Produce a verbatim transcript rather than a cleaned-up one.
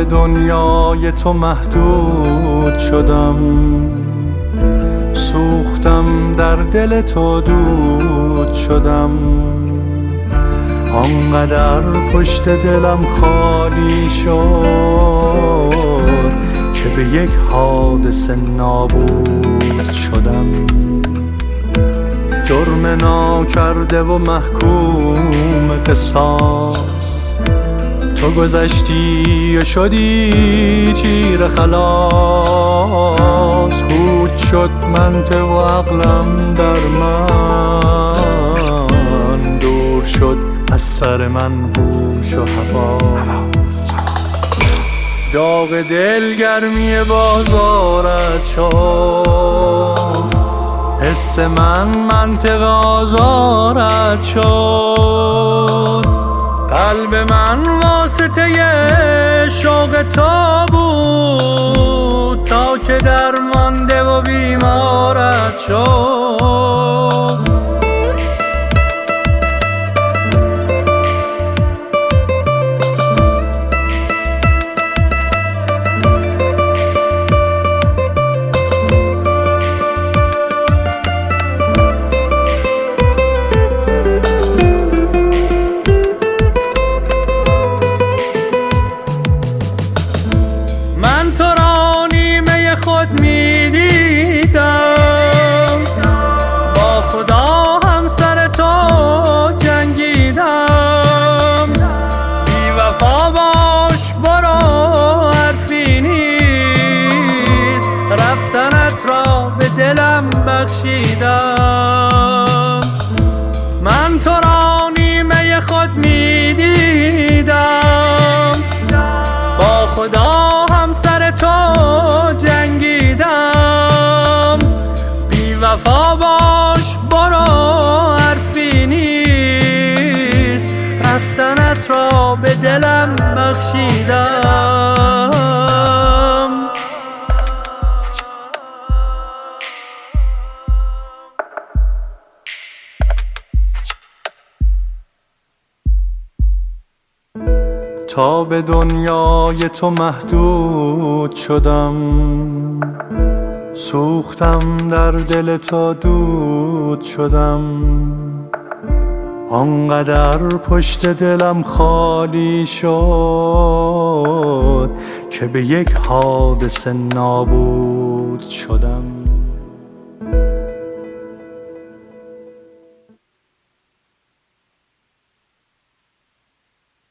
دنیای تو محدود شدم، سوختم در دل تو دود شدم. آنقدر پشت دلم خالی شد که به یک حادثه نابود شدم. جرم ناکرده و محکوم قصاص، تو گذشتی و شدی تیر خلاص. بود شد منطق و عقلم در من، دور شد از سر من هوش و حواس. داغ دلگرمی بازارت شد، حس من منطق آزارت شد. قلب من واسطه شوق تو بود تا که درمانده و بیمارت شد. خود می دیدم، با خدا هم سر تو جنگیدم. بی وفا باش برو، حرفی نیست، رفتنت را به دلم بخشیدم. من تو را نیمه خود می دیدم، با خدا هم سر تو جنگیدم. بی وفا باش برو، حرفی نیست، رفتنت را به دلم بخشیدم. تا به دنیای تو محدود شدم، سوختم در دل تو دود شدم. آنقدر پشت دلم خالی شد که به یک حادثه نابود شدم.